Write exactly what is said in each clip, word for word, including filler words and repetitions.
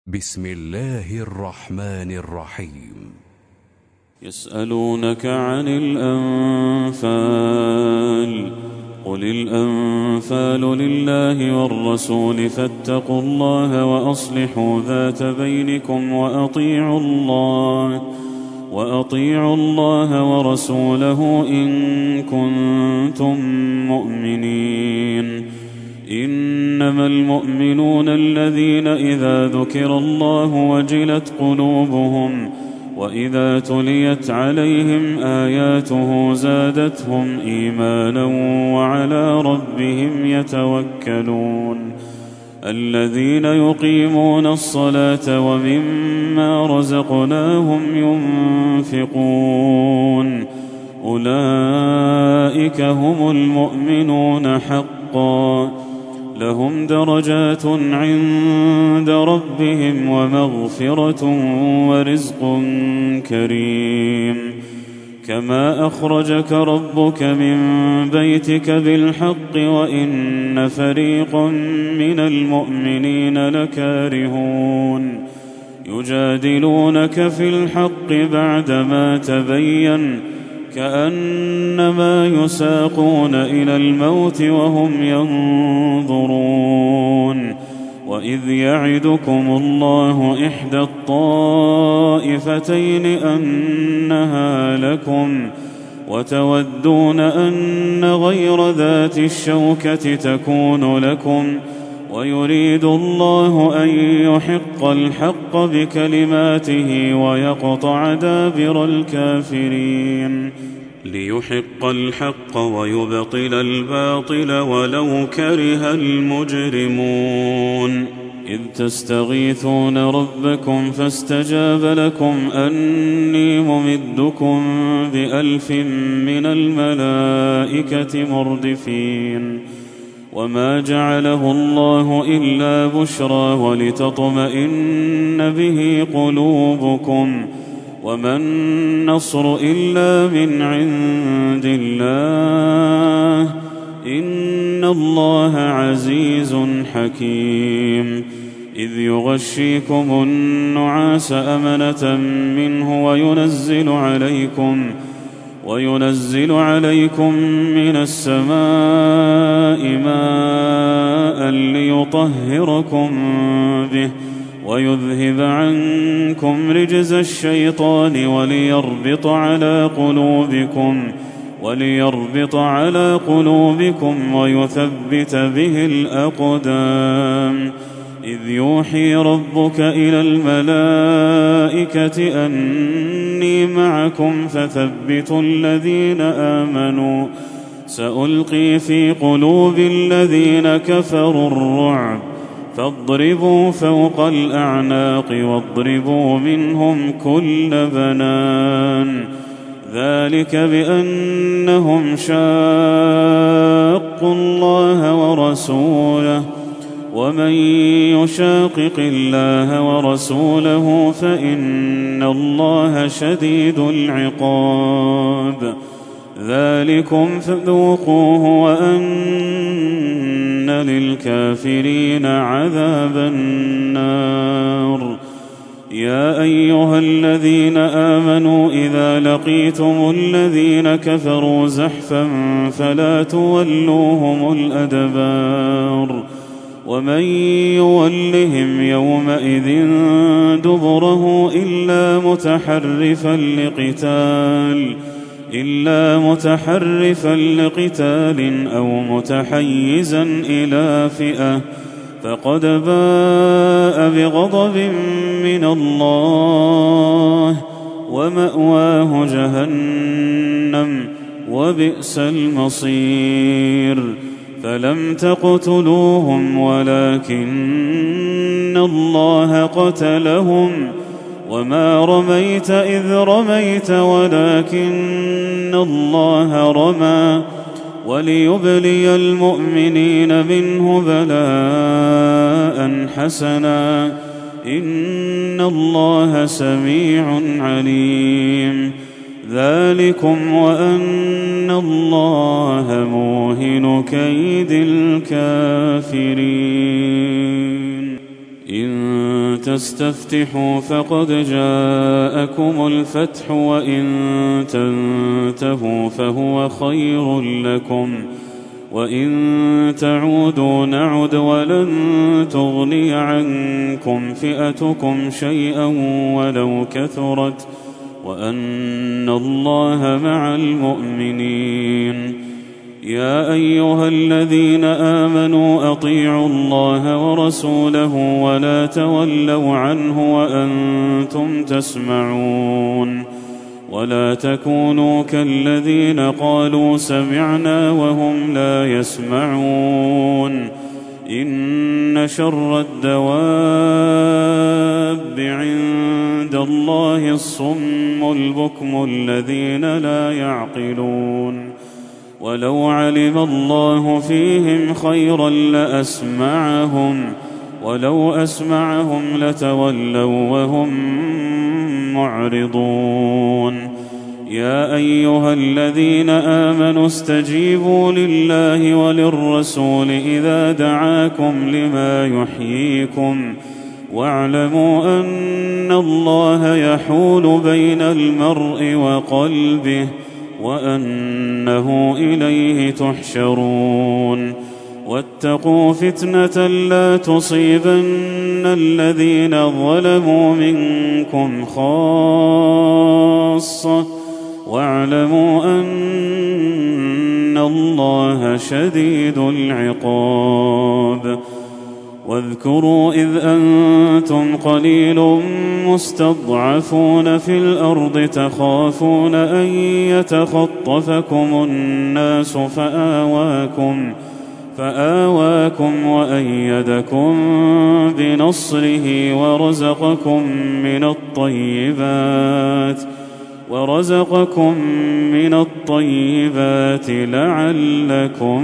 بسم الله الرحمن الرحيم. يسألونك عن الأنفال قل الأنفال لله والرسول فاتقوا الله وأصلحوا ذات بينكم وأطيعوا الله وأطيعوا الله ورسوله إن كنتم مؤمنين. إنما المؤمنون الذين إذا ذكر الله وجلت قلوبهم وإذا تليت عليهم آياته زادتهم إيمانا وعلى ربهم يتوكلون. الذين يقيمون الصلاة ومما رزقناهم ينفقون أولئك هم المؤمنون حقا لهم درجات عند ربهم ومغفرة ورزق كريم. كما أخرجك ربك من بيتك بالحق وإن فريقا من المؤمنين لكارهون يجادلونك في الحق بعدما تبين كأنما يساقون إلى الموت وهم ينظرون. وإذ يعدكم الله إحدى الطائفتين أنها لكم وتودون أن غير ذات الشوكة تكون لكم ويريد الله أن يحق الحق بكلماته ويقطع دابر الكافرين. ليحق الحق ويبطل الباطل ولو كره المجرمون. إذ تستغيثون ربكم فاستجاب لكم أني ممدكم بألف من الملائكة مردفين. وما جعله الله إلا بشرى ولتطمئن به قلوبكم وما النصر إلا من عند الله إن الله عزيز حكيم. إذ يغشيكم النعاس أمنة منه وينزل عليكم وينزل عليكم من السماء ماء ليطهركم به ويذهب عنكم رجز الشيطان وليربط على قلوبكم وليربط على قلوبكم ويثبت به الأقدام. إذ يوحي ربك إلى الملائكة أني معكم فثبتوا الذين آمنوا سألقي في قلوب الذين كفروا الرعب فاضربوا فوق الأعناق واضربوا منهم كل بنان. ذلك بأنهم شاقوا الله ورسوله ومن يشاقق الله ورسوله فإن الله شديد العقاب. ذلكم فذوقوه وأن للكافرين عذاب النار. يا أيها الذين آمنوا إذا لقيتم الذين كفروا زحفا فلا تولوهم الأدبار ومن يولهم يومئذ دبره إلا متحرفا لقتال إلا متحرفا لقتال أو متحيزا إلى فئة فقد باء بغضب من الله ومأواه جهنم وبئس المصير. فلم تقتلوهم ولكن الله قتلهم وما رميت إذ رميت ولكن الله رمى وليبلي المؤمنين منه بلاء حسنا إن الله سميع عليم. ذلكم وأن الله موهن كيد الكافرين. إن تستفتحوا فقد جاءكم الفتح وإن تنتهوا فهو خير لكم وإن تعودوا نعد ولن تغني عنكم فئتكم شيئا ولو كثرت وأن الله مع المؤمنين. يا أيها الذين آمنوا أطيعوا الله ورسوله ولا تولوا عنه وأنتم تسمعون ولا تكونوا كالذين قالوا سمعنا وهم لا يسمعون. إن شر الدواب عند الله الصم البكم الذين لا يعقلون. ولو علم الله فيهم خيرا لأسمعهم ولو أسمعهم لتولوا وهم معرضون. يا أيها الذين آمنوا استجيبوا لله وللرسول إذا دعاكم لما يحييكم واعلموا أن الله يحول بين المرء وقلبه وأنه إليه تحشرون. واتقوا فتنة لا تصيبن الذين ظلموا منكم خاصة واعلموا أن الله شديد العقاب. واذكروا إذ أنتم قليل مستضعفون في الأرض تخافون أن يتخطفكم الناس فآواكم فآواكم وأيدكم بنصره ورزقكم من الطيبات ورزقكم من الطيبات لعلكم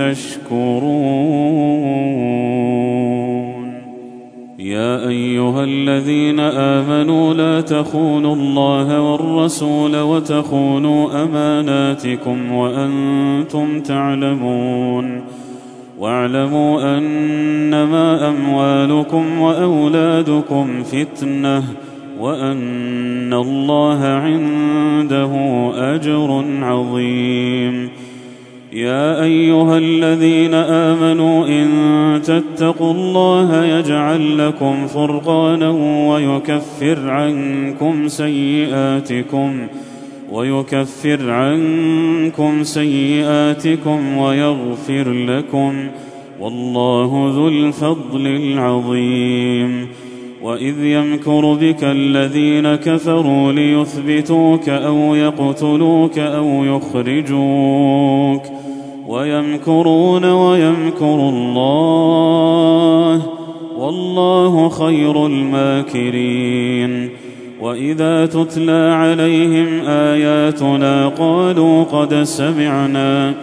تشكرون. يا أيها الذين آمنوا لا تخونوا الله والرسول وتخونوا أماناتكم وأنتم تعلمون. واعلموا أنما أموالكم وأولادكم فتنة وأن الله عنده أجر عظيم. يا أيها الذين آمنوا إن تتقوا الله يجعل لكم فرقانا ويكفر عنكم سيئاتكم ويكفر عنكم سيئاتكم ويغفر لكم والله ذو الفضل العظيم. وإذ يمكر بك الذين كفروا ليثبتوك أو يقتلوك أو يخرجوك ويمكرون ويمكر الله والله خير الماكرين. وإذا تتلى عليهم آياتنا قالوا قد سمعنا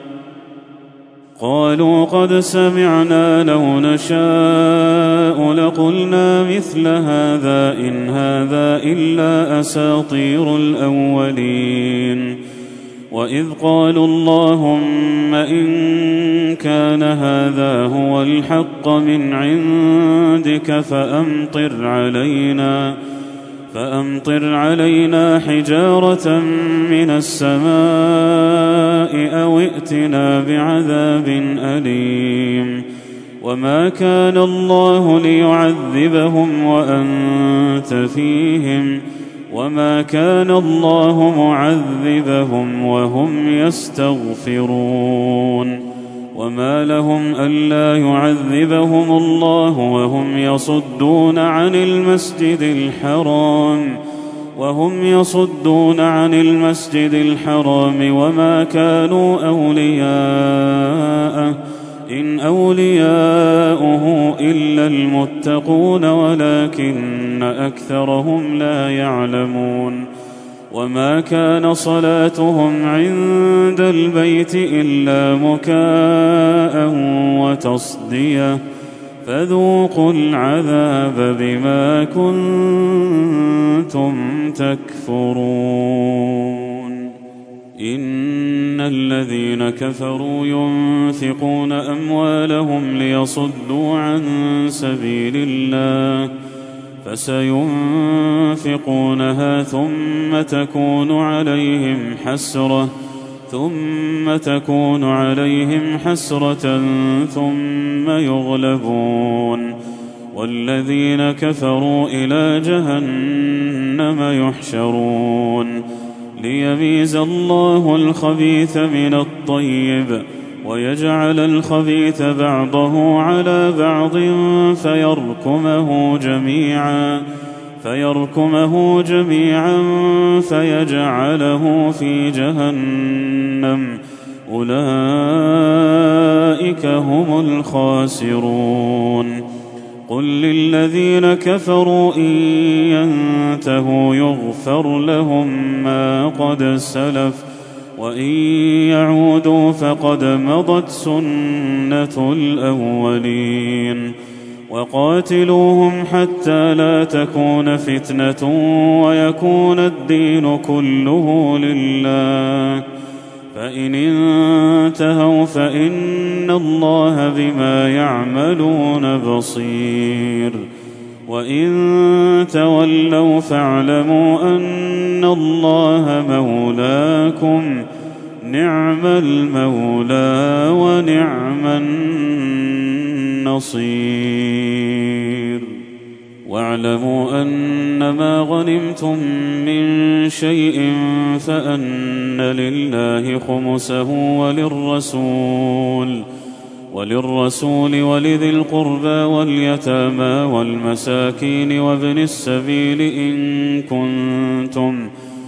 قالوا قد سمعنا لو نشاء لقلنا مثل هذا إن هذا إلا أساطير الأولين. وإذ قالوا اللهم إن كان هذا هو الحق من عندك فأمطر علينا فأمطر علينا حجارة من السماء أو ائتنا بعذاب أليم. وما كان الله ليعذبهم وأنت فيهم وما كان الله معذبهم وهم يستغفرون. وما لهم ألا يعذبهم الله وهم يصدون عن المسجد الحرام وهم يصدون عن المسجد الحرام وما كانوا أولياءه إن أولياؤه إلا المتقون ولكن أكثرهم لا يعلمون. وما كان صلاتهم عند البيت إلا مكاء وتصدية فذوقوا العذاب بما كنتم تكفرون. إن الذين كفروا ينفقون أموالهم ليصدوا عن سبيل الله فسينفقونها ثم تكون عليهم حسرة ثم تكون عليهم حسرة ثم يغلبون والذين كفروا إلى جهنم يحشرون ليميز الله الخبيث من الطيب ويجعل الخبيث بعضه على بعض فيركمه جميعا فيركمه جميعا فيجعله في جهنم أولئك هم الخاسرون قل للذين كفروا إن ينتهوا يغفر لهم ما قد سلف وإن يعودوا فقد مضت سنة الأولين وقاتلوهم حتى لا تكون فتنة ويكون الدين كله لله فإن انتهوا فإن الله بما يعملون بصير وإن تولوا فاعلموا أن الله مولاكم نعم المولى ونعم النصير واعلموا أنما غنمتم من شيء فأن لله خمسه وللرسول وللرسول ولذي القربى واليتامى والمساكين وابن السبيل إن كنتم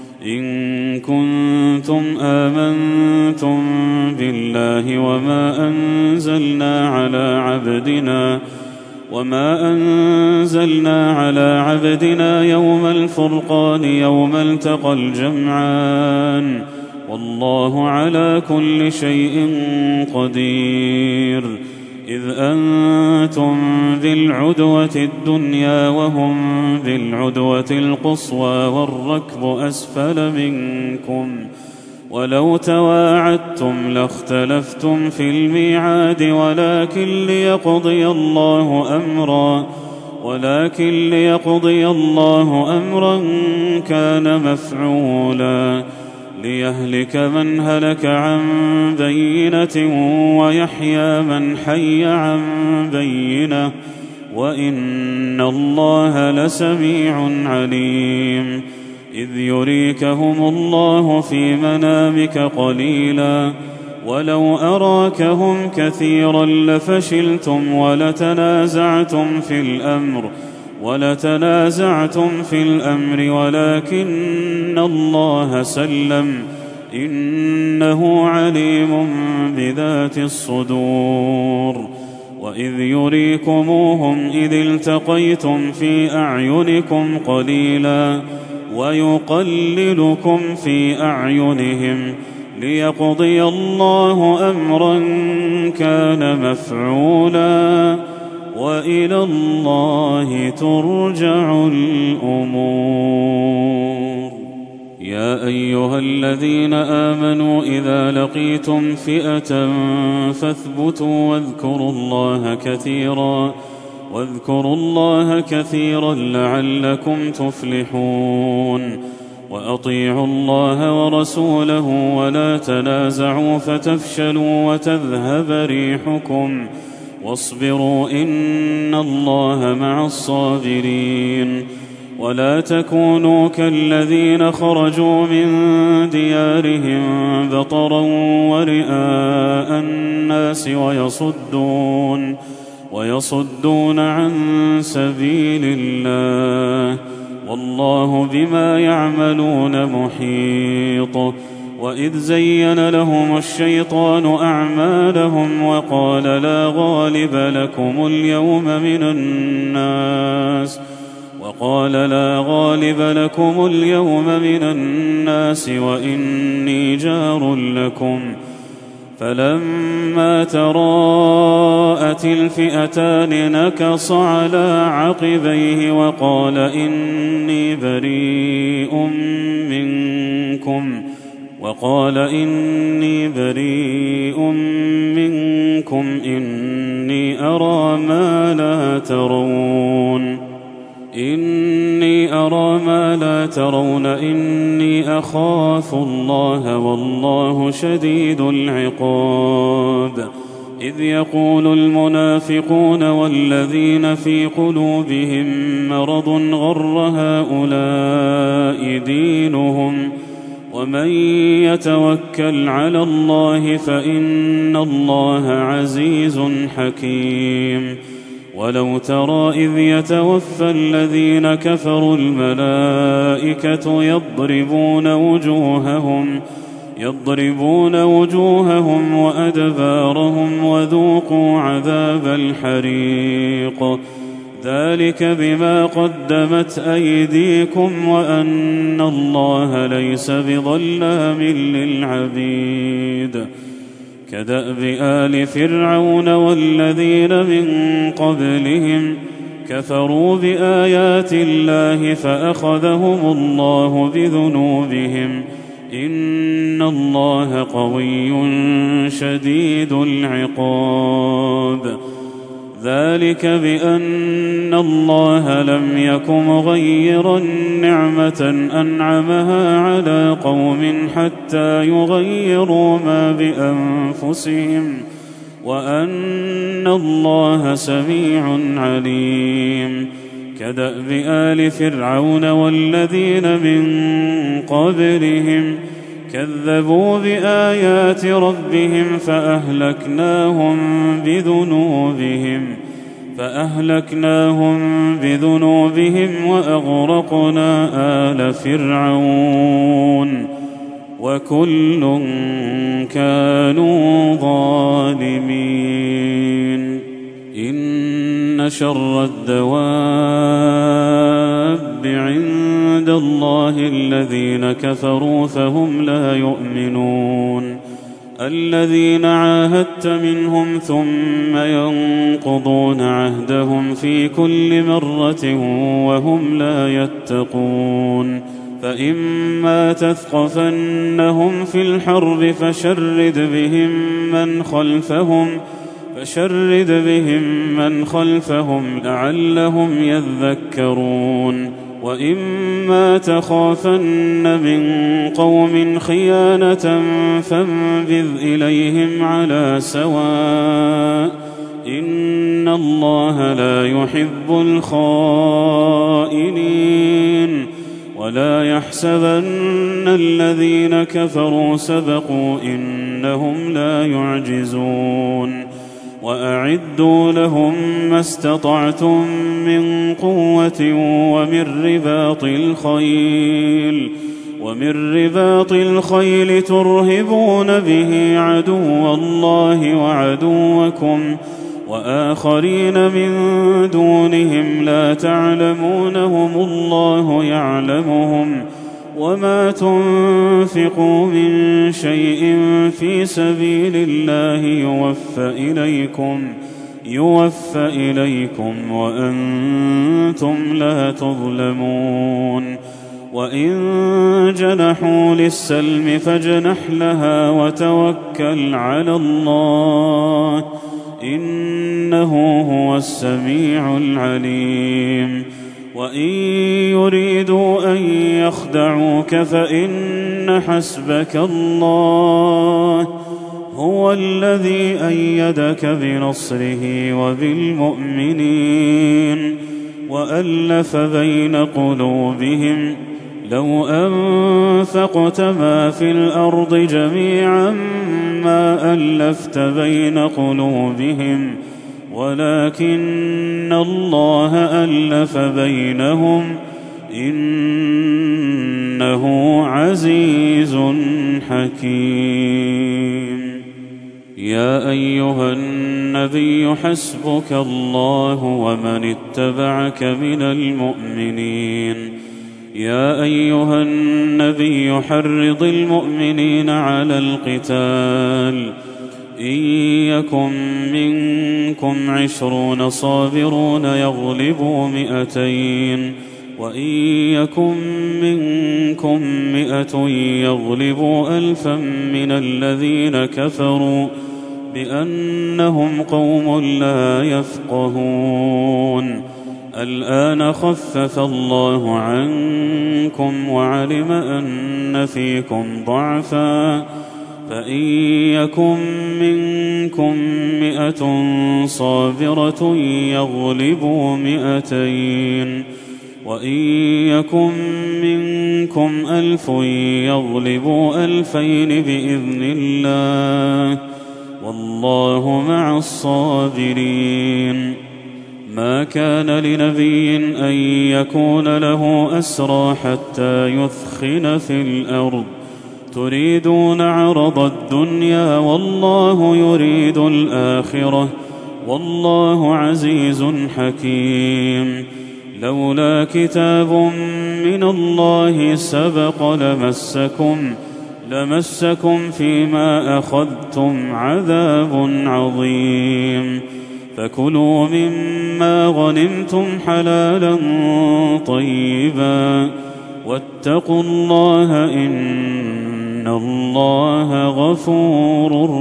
إن كنتم آمنتم بالله وما أنزلنا على عبدنا وما أنزلنا على عبدنا يوم الفرقان يوم التقى الجمعان والله على كل شيء قدير إذ أنتم بالعدوة الدنيا وهم بالعدوة القصوى والركب أسفل منكم ولو تواعدتم لاختلفتم في الميعاد ولكن ليقضي الله أمرا ولكن ليقضي الله أمرا كان مفعولا ليهلك من هلك عن بينة ويحيى من حي عن بينة وإن الله لسميع عليم إذ يريكهم الله في منامك قليلا ولو أراكهم كثيرا لفشلتم ولتنازعتم في الأمر ولتنازعتم في الأمر ولكن الله سلم إنه عليم بذات الصدور وإذ يريكموهم إذ التقيتم في أعينكم قليلا ويقللكم في أعينهم ليقضي الله أمرا كان مفعولا وإلى الله ترجع الأمور يا أيها الذين آمنوا إذا لقيتم فئة فاثبتوا واذكروا الله كثيرا واذكروا الله كثيرا لعلكم تفلحون وأطيعوا الله ورسوله ولا تنازعوا فتفشلوا وتذهب ريحكم واصبروا إن الله مع الصابرين ولا تكونوا كالذين خرجوا من ديارهم بطرا ورئاء الناس ويصدون ويصدون عن سبيل الله والله بما يعملون محيط وإذ زين لهم الشيطان أعمالهم وقال لا غالب لكم اليوم من الناس وقال لا غالب لكم اليوم من الناس وإني جار لكم فلما تراءت الفئتان نكص على عقبيه وقال إني بريء منكم وقال إني بريء منكم إني أرى ما لا ترون إني أرى ما لا ترون إني أخاف الله والله شديد العقاب. إذ يقول المنافقون والذين في قلوبهم مرض غر هؤلاء دينهم ومن يتوكل على الله فإن الله عزيز حكيم. ولو ترى إذ يتوفى الذين كفروا الملائكة يضربون وجوههم يضربون وجوههم وأدبارهم وذوقوا عذاب الحريق ذلك بما قدمت أيديكم وأن الله ليس بظلام للعبيد. كدأب آل فرعون والذين من قبلهم كفروا بآيات الله فأخذهم الله بذنوبهم إن الله قوي شديد العقاب. ذلك بأن الله لم يك مغيرا نعمة أنعمها على قوم حتى يغيروا ما بأنفسهم وأن الله سميع عليم. كدأب آل فرعون والذين من قبلهم كذبوا بآيات ربهم فأهلكناهم بذنوبهم فأهلكناهم بذنوبهم وأغرقنا آل فرعون وكل كانوا ظالمين. إن شر الدواب عند الله الذين كفروا فهم لا يؤمنون الذين عاهدت منهم ثم ينقضون عهدهم في كل مرة وهم لا يتقون. فإما تثقفنهم في الحرب فشرد بهم من خلفهم فشرد بهم من خلفهم لعلهم يذكرون. وإما تخافن من قوم خيانة فانبذ إليهم على سواء إن الله لا يحب الخائنين. ولا يحسبن الذين كفروا سبقوا إنهم لا يعجزون. وأعدوا لهم ما استطعتم من قوة ومن رباط الخيل ومن رباط الخيل ترهبون به عدو الله وعدوكم وآخرين من دونهم لا تعلمونهم الله يعلمهم. وما تنفقوا من شيء في سبيل الله يوفى إليكم يوفى إليكم وأنتم لا تظلمون. وإن جنحوا للسلم فاجنح لها وتوكل على الله إنه هو السميع العليم. وإن يريدوا أن يخدعوك فإن حسبك الله هو الذي أيدك بنصره وبالمؤمنين وألف بين قلوبهم لو أنفقت ما في الأرض جميعا ما ألفت بين قلوبهم ولكن الله ألف بينهم إنه عزيز حكيم. يا أيها النبي حسبك الله ومن اتبعك من المؤمنين. يا أيها النبي حرض المؤمنين على القتال إن يكن منكم عشرون صابرون يغلبوا مئتين وإن يكن منكم مئة يغلبوا ألفا من الذين كفروا بأنهم قوم لا يفقهون. الآن خفف الله عنكم وعلم أن فيكم ضعفا فإن يكن منكم مئة صابرة يغلبوا مئتين وإن يكن منكم ألف يغلبوا ألفين بإذن الله والله مع الصابرين. ما كان لنبي أن يكون له أسرى حتى يثخن في الأرض تريدون عرض الدنيا والله يريد الآخرة والله عزيز حكيم. لولا كتاب من الله سبق لمسكم لمسكم فيما أخذتم عذاب عظيم. فكلوا مما غنمتم حلالا طيبا واتقوا الله إن الله غفور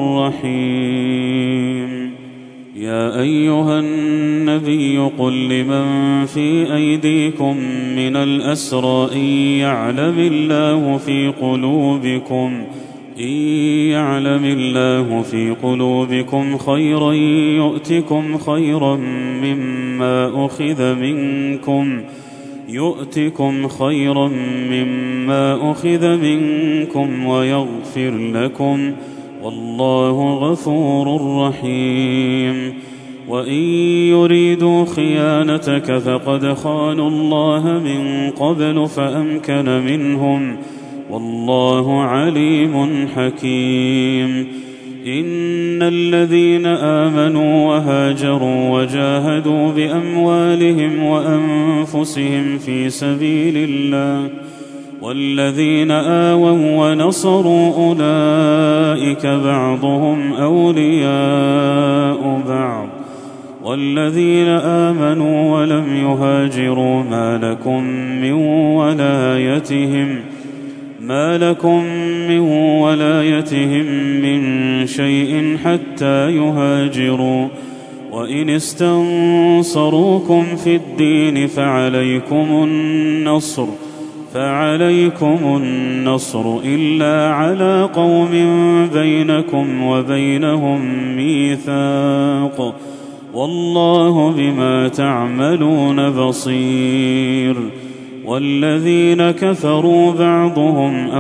رحيم. يا أيها النبي قل لمن في أيديكم من الأسرى إن يعلم الله في قلوبكم إن يعلم الله في قلوبكم خيرا يؤتكم خيرا مما أخذ منكم يؤتكم خيرا مما أخذ منكم ويغفر لكم والله غفور رحيم. وإن يريدوا خيانتك فقد خانوا الله من قبل فأمكن منهم والله عليم حكيم. إن الذين آمنوا وهاجروا وجاهدوا بأموالهم وأنفسهم في سبيل الله والذين آووا ونصروا أولئك بعضهم أولياء بعض والذين آمنوا ولم يهاجروا ما لكم من ولايتهم ما لكم من ولايتهم من شيء حتى يهاجروا وإن استنصروكم في الدين فعليكم النصر فعليكم النصر إلا على قوم بينكم وبينهم ميثاق والله بما تعملون بصير. والذين كفروا بعضهم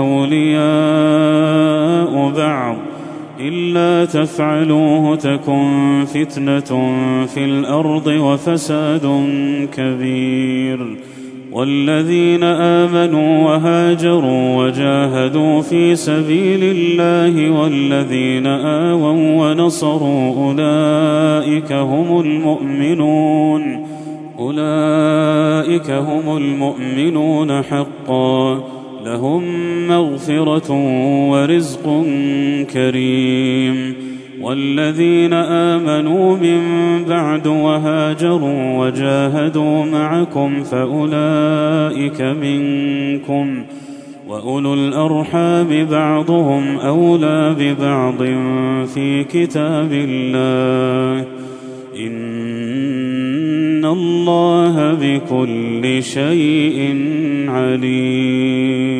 أولياء بعض إلا تفعلوه تكن فتنة في الأرض وفساد كبير. والذين آمنوا وهاجروا وجاهدوا في سبيل الله والذين آووا ونصروا أولئك هم المؤمنون أولئك هم المؤمنون حقا لهم مغفرة ورزق كريم. والذين آمنوا من بعد وهاجروا وجاهدوا معكم فأولئك منكم وأولو الأرحام بعضهم أولى ببعض في كتاب الله إن الله بكل شيء عليم.